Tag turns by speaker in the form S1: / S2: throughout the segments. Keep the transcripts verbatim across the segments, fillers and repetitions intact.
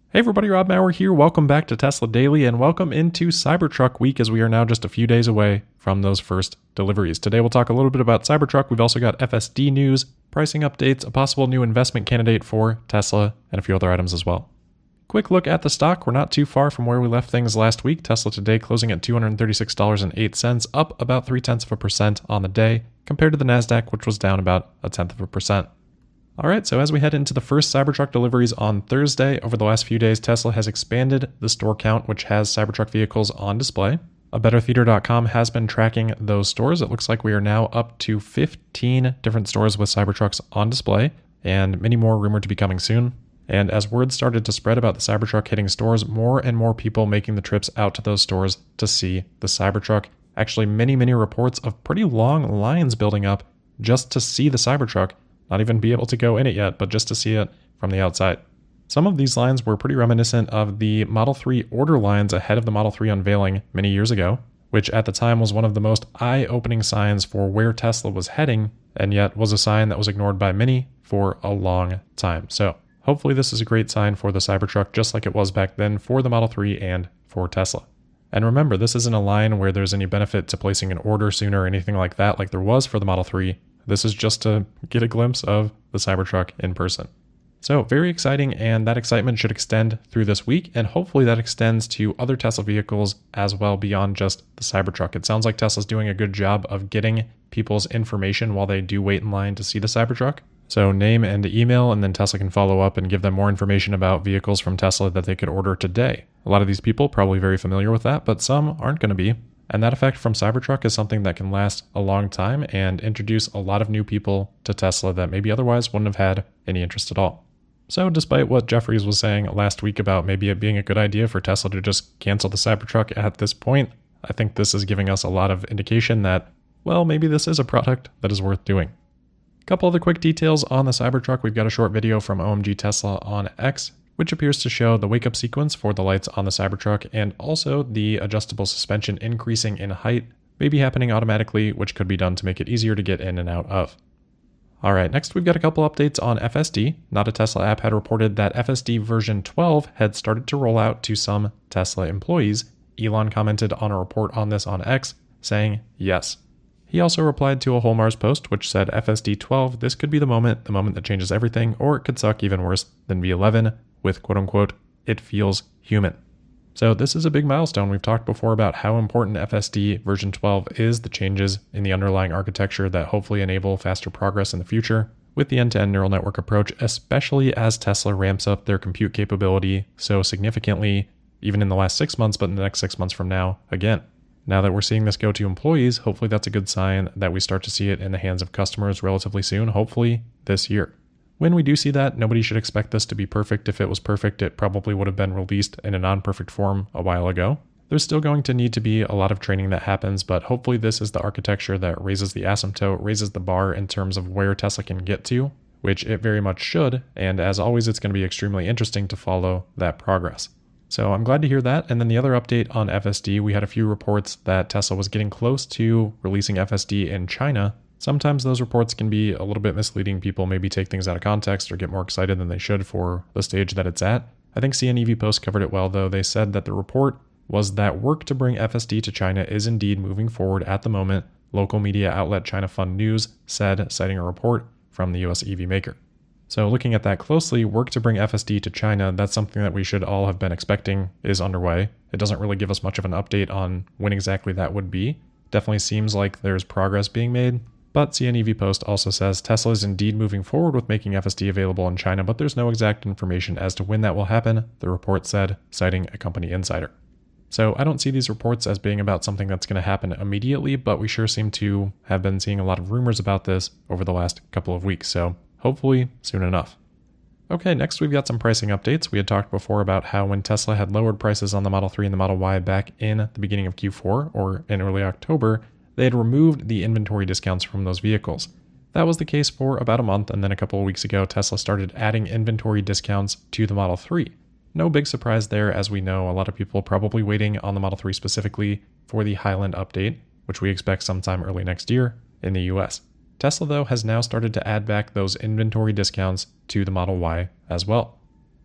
S1: Hey everybody, Rob Maurer here. Welcome back to Tesla Daily and welcome into Cybertruck week as we are now just a few days away from those first deliveries. Today we'll talk a little bit about Cybertruck. We've also got F S D news, pricing updates, a possible new investment candidate for Tesla, and a few other items as well. Quick look at the stock. We're not too far from where we left things last week. Tesla today closing at two hundred thirty-six dollars and eight cents, up about three tenths of a percent on the day compared to the NASDAQ, which was down about a tenth of a percent. All right, so as we head into the first Cybertruck deliveries on Thursday, over the last few days, Tesla has expanded the store count, which has Cybertruck vehicles on display. A better theater dot com has been tracking those stores. It looks like we are now up to fifteen different stores with Cybertrucks on display, and many more rumored to be coming soon. And as word started to spread about the Cybertruck hitting stores, more and more people making the trips out to those stores to see the Cybertruck. Actually, many, many reports of pretty long lines building up just to see the Cybertruck. Not even be able to go in it yet, but just to see it from the outside. Some of these lines were pretty reminiscent of the Model three order lines ahead of the Model three unveiling many years ago, which at the time was one of the most eye-opening signs for where Tesla was heading, and yet was a sign that was ignored by many for a long time. So hopefully this is a great sign for the Cybertruck, just like it was back then for the Model three and for Tesla. And remember, this isn't a line where there's any benefit to placing an order sooner or anything like that like there was for the Model three. This is just to get a glimpse of the Cybertruck in person. So very exciting, and that excitement should extend through this week, and hopefully that extends to other Tesla vehicles as well beyond just the Cybertruck. It sounds like Tesla's doing a good job of getting people's information while they do wait in line to see the Cybertruck. So name and email, and then Tesla can follow up and give them more information about vehicles from Tesla that they could order today. A lot of these people probably very familiar with that, but some aren't going to be. And that effect from Cybertruck is something that can last a long time and introduce a lot of new people to Tesla that maybe otherwise wouldn't have had any interest at all. So despite what Jefferies was saying last week about maybe it being a good idea for Tesla to just cancel the Cybertruck at this point, I think this is giving us a lot of indication that, well, maybe this is a product that is worth doing. A couple other quick details on the Cybertruck. We've got a short video from O M G Tesla on X, which appears to show the wake-up sequence for the lights on the Cybertruck and also the adjustable suspension increasing in height, maybe happening automatically, which could be done to make it easier to get in and out of. All right, next we've got a couple updates on F S D. Not a Tesla app had reported that F S D version twelve had started to roll out to some Tesla employees. Elon commented on a report on this on X, saying yes. He also replied to a Whole Mars post which said F S D twelve, this could be the moment, the moment that changes everything, or it could suck even worse than V eleven. With quote-unquote, it feels human. So this is a big milestone. We've talked before about how important F S D version twelve is, the changes in the underlying architecture that hopefully enable faster progress in the future with the end-to-end neural network approach, especially as Tesla ramps up their compute capability so significantly, even in the last six months, but in the next six months from now, again. Now that we're seeing this go to employees, hopefully that's a good sign that we start to see it in the hands of customers relatively soon, hopefully this year. When we do see that, nobody should expect this to be perfect. If it was perfect, it probably would have been released in a non-perfect form a while ago. There's still going to need to be a lot of training that happens, but hopefully this is the architecture that raises the asymptote, raises the bar in terms of where Tesla can get to, which it very much should, and as always, it's going to be extremely interesting to follow that progress. So I'm glad to hear that. And then the other update on F S D, we had a few reports that Tesla was getting close to releasing F S D in China. Sometimes those reports can be a little bit misleading. People maybe take things out of context or get more excited than they should for the stage that it's at. I think C N E V Post covered it well, though. They said that the report was that work to bring F S D to China is indeed moving forward at the moment. Local media outlet China Fund News said, citing a report from the U S E V maker. So looking at that closely, work to bring F S D to China, that's something that we should all have been expecting is underway. It doesn't really give us much of an update on when exactly that would be. Definitely seems like there's progress being made. But C N E V Post also says Tesla is indeed moving forward with making F S D available in China, but there's no exact information as to when that will happen, the report said, citing a company insider. So I don't see these reports as being about something that's going to happen immediately, but we sure seem to have been seeing a lot of rumors about this over the last couple of weeks, so hopefully soon enough. Okay, next we've got some pricing updates. We had talked before about how when Tesla had lowered prices on the Model three and the Model Y back in the beginning of Q four, or in early October, they had removed the inventory discounts from those vehicles. That was the case for about a month, and then a couple of weeks ago, Tesla started adding inventory discounts to the Model three. No big surprise there, as we know, a lot of people probably waiting on the Model three specifically for the Highland update, which we expect sometime early next year in the U S. Tesla, though, has now started to add back those inventory discounts to the Model Y as well.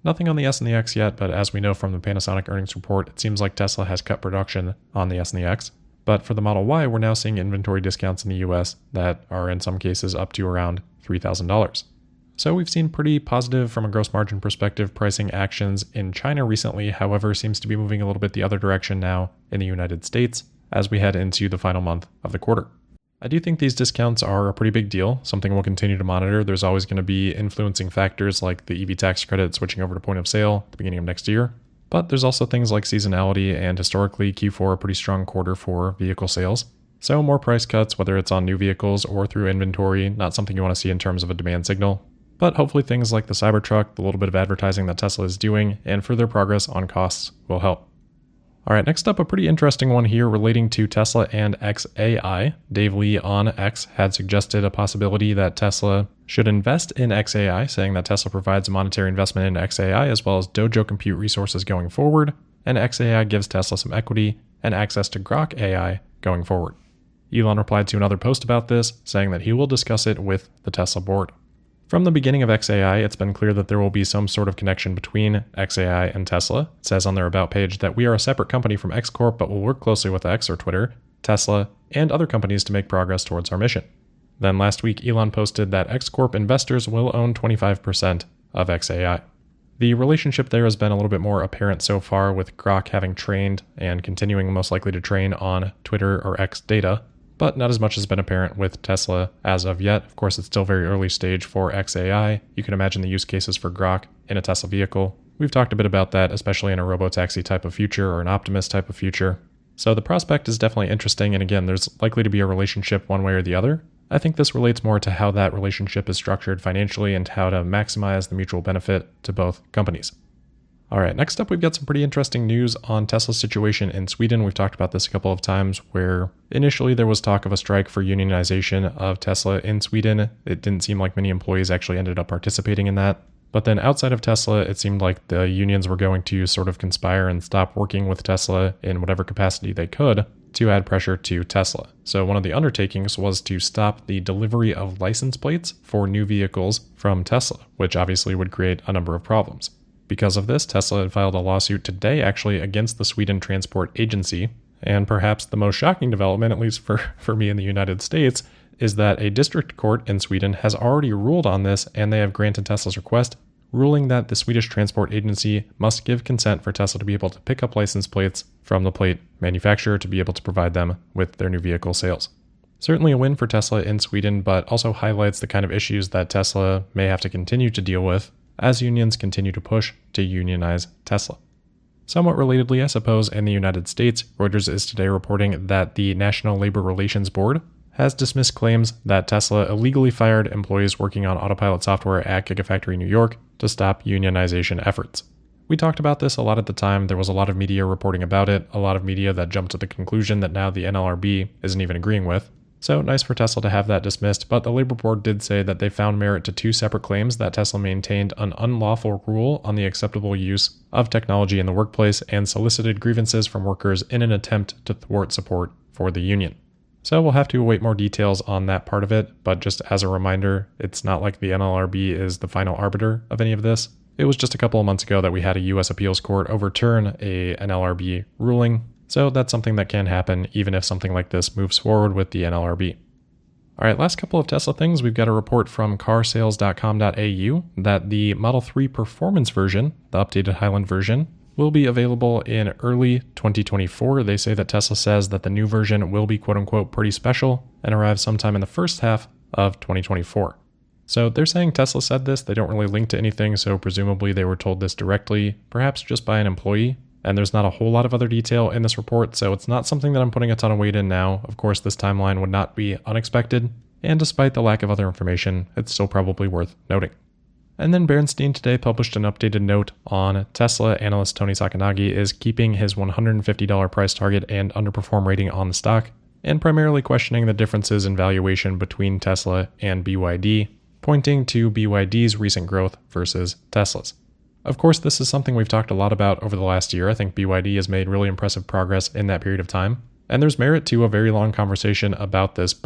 S1: Nothing on the S and the X yet, but as we know from the Panasonic earnings report, it seems like Tesla has cut production on the S and the X. But for the Model Y, we're now seeing inventory discounts in the U S that are in some cases up to around three thousand dollars. So we've seen pretty positive from a gross margin perspective pricing actions in China recently, however, seems to be moving a little bit the other direction now in the United States as we head into the final month of the quarter. I do think these discounts are a pretty big deal, something we'll continue to monitor. There's always going to be influencing factors like the E V tax credit switching over to point of sale at the beginning of next year. But there's also things like seasonality, and historically Q four a pretty strong quarter for vehicle sales. So more price cuts, whether it's on new vehicles or through inventory, not something you want to see in terms of a demand signal. But hopefully things like the Cybertruck, the little bit of advertising that Tesla is doing, and further progress on costs will help. All right, next up, a pretty interesting one here relating to Tesla and X A I. Dave Lee on X had suggested a possibility that Tesla should invest in X A I, saying that Tesla provides a monetary investment in X A I as well as Dojo compute resources going forward, and X A I gives Tesla some equity and access to Grok A I going forward. Elon replied to another post about this, saying that he will discuss it with the Tesla board. From the beginning of X A I, it's been clear that there will be some sort of connection between X A I and Tesla. It says on their About page that we are a separate company from X Corp, but will work closely with X or Twitter, Tesla, and other companies to make progress towards our mission. Then last week, Elon posted that X Corp investors will own twenty-five percent of X A I. The relationship there has been a little bit more apparent so far, with Grok having trained and continuing most likely to train on Twitter or X data, but not as much has been apparent with Tesla as of yet. Of course, it's still very early stage for X A I. You can imagine the use cases for Grok in a Tesla vehicle. We've talked a bit about that, especially in a robotaxi type of future or an Optimus type of future. So the prospect is definitely interesting, and again, there's likely to be a relationship one way or the other. I think this relates more to how that relationship is structured financially and how to maximize the mutual benefit to both companies. All right, next up, we've got some pretty interesting news on Tesla's situation in Sweden. We've talked about this a couple of times, where initially there was talk of a strike for unionization of Tesla in Sweden. It didn't seem like many employees actually ended up participating in that. But then outside of Tesla, it seemed like the unions were going to sort of conspire and stop working with Tesla in whatever capacity they could to add pressure to Tesla. So one of the undertakings was to stop the delivery of license plates for new vehicles from Tesla, which obviously would create a number of problems. Because of this, Tesla had filed a lawsuit today actually against the Sweden Transport Agency. And perhaps the most shocking development, at least for, for me in the United States, is that a district court in Sweden has already ruled on this, and they have granted Tesla's request, ruling that the Swedish Transport Agency must give consent for Tesla to be able to pick up license plates from the plate manufacturer to be able to provide them with their new vehicle sales. Certainly a win for Tesla in Sweden, but also highlights the kind of issues that Tesla may have to continue to deal with as unions continue to push to unionize Tesla. Somewhat relatedly, I suppose, in the United States, Reuters is today reporting that the National Labor Relations Board has dismissed claims that Tesla illegally fired employees working on autopilot software at Gigafactory New York to stop unionization efforts. We talked about this a lot at the time. There was a lot of media reporting about it, a lot of media that jumped to the conclusion that now the N L R B isn't even agreeing with. So nice for Tesla to have that dismissed, but the Labor Board did say that they found merit to two separate claims that Tesla maintained an unlawful rule on the acceptable use of technology in the workplace and solicited grievances from workers in an attempt to thwart support for the union. So we'll have to await more details on that part of it, but just as a reminder, it's not like the N L R B is the final arbiter of any of this. It was just a couple of months ago that we had a U S appeals court overturn a N L R B ruling. So that's something that can happen even if something like this moves forward with the N L R B. All right, last couple of Tesla things. We've got a report from car sales dot com dot a u that the Model three Performance version, the updated Highland version, will be available in early twenty twenty-four. They say that Tesla says that the new version will be quote-unquote pretty special and arrive sometime in the first half of twenty twenty-four. So they're saying Tesla said this. They don't really link to anything, so presumably they were told this directly, perhaps just by an employee. And there's not a whole lot of other detail in this report, so it's not something that I'm putting a ton of weight in now. Of course, this timeline would not be unexpected, and despite the lack of other information, it's still probably worth noting. And then Bernstein today published an updated note on Tesla. Analyst Tony Sacconaghi is keeping his one hundred fifty dollars price target and underperform rating on the stock, and primarily questioning the differences in valuation between Tesla and B Y D, pointing to B Y D's recent growth versus Tesla's. Of course, this is something we've talked a lot about over the last year. I think B Y D has made really impressive progress in that period of time, and there's merit to a very long conversation about this, but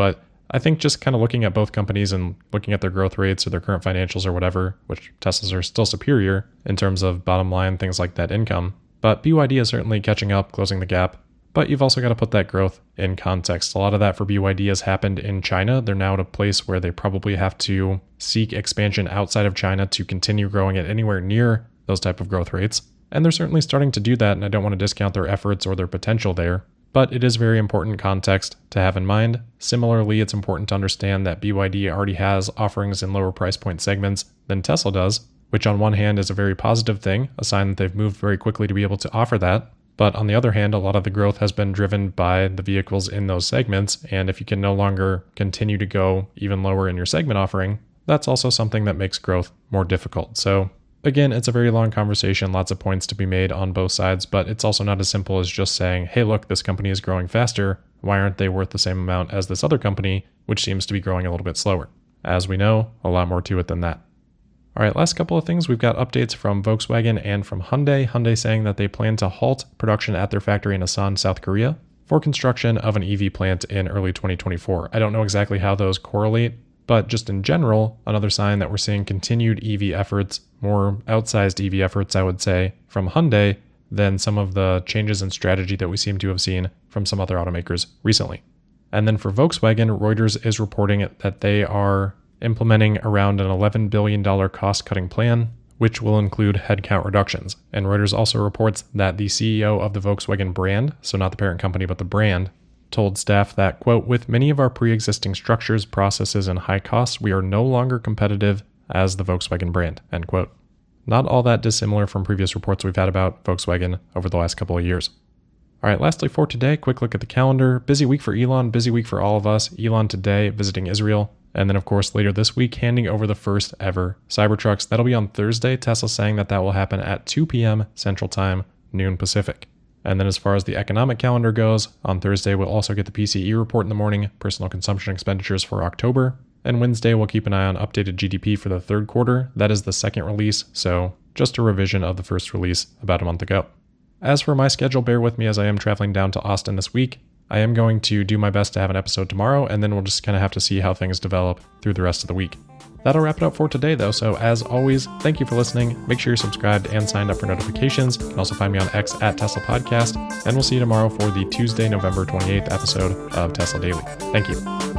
S1: I think just kind of looking at both companies and looking at their growth rates or their current financials or whatever, which Tesla's are still superior in terms of bottom line, things like that income. But B Y D is certainly catching up, closing the gap. But you've also got to put that growth in context. A lot of that for B Y D has happened in China. They're now at a place where they probably have to seek expansion outside of China to continue growing at anywhere near those type of growth rates. And they're certainly starting to do that, and I don't want to discount their efforts or their potential there. But it is very important context to have in mind. Similarly, it's important to understand that B Y D already has offerings in lower price point segments than Tesla does, which on one hand is a very positive thing, a sign that they've moved very quickly to be able to offer that. But on the other hand, a lot of the growth has been driven by the vehicles in those segments, and if you can no longer continue to go even lower in your segment offering, that's also something that makes growth more difficult. So again, it's a very long conversation, lots of points to be made on both sides, but it's also not as simple as just saying, hey, look, this company is growing faster. Why aren't they worth the same amount as this other company, which seems to be growing a little bit slower? As we know, a lot more to it than that. All right, last couple of things. We've got updates from Volkswagen and from Hyundai. Hyundai saying that they plan to halt production at their factory in Asan, South Korea, for construction of an E V plant in early twenty twenty-four. I don't know exactly how those correlate, but just in general, another sign that we're seeing continued E V efforts, more outsized E V efforts, I would say, from Hyundai than some of the changes in strategy that we seem to have seen from some other automakers recently. And then for Volkswagen, Reuters is reporting that they are implementing around an eleven billion dollars cost-cutting plan, which will include headcount reductions. And Reuters also reports that the C E O of the Volkswagen brand, so not the parent company, but the brand, told staff that, quote, with many of our pre-existing structures, processes, and high costs, we are no longer competitive as the Volkswagen brand, end quote. Not all that dissimilar from previous reports we've had about Volkswagen over the last couple of years. All right, lastly for today, quick look at the calendar. Busy week for Elon, busy week for all of us. Elon today visiting Israel. And then, of course, later this week, handing over the first ever Cybertrucks. That'll be on Thursday. Tesla saying that that will happen at two p.m. Central Time, noon Pacific. And then as far as the economic calendar goes, on Thursday, we'll also get the P C E report in the morning, personal consumption expenditures for October. And Wednesday, we'll keep an eye on updated G D P for the third quarter. That is the second release, so just a revision of the first release about a month ago. As for my schedule, bear with me as I am traveling down to Austin this week. I am going to do my best to have an episode tomorrow, and then we'll just kind of have to see how things develop through the rest of the week. That'll wrap it up for today, though, so as always, thank you for listening. Make sure you're subscribed and signed up for notifications. You can also find me on X at Tesla Podcast, and we'll see you tomorrow for the Tuesday, November twenty-eighth episode of Tesla Daily. Thank you.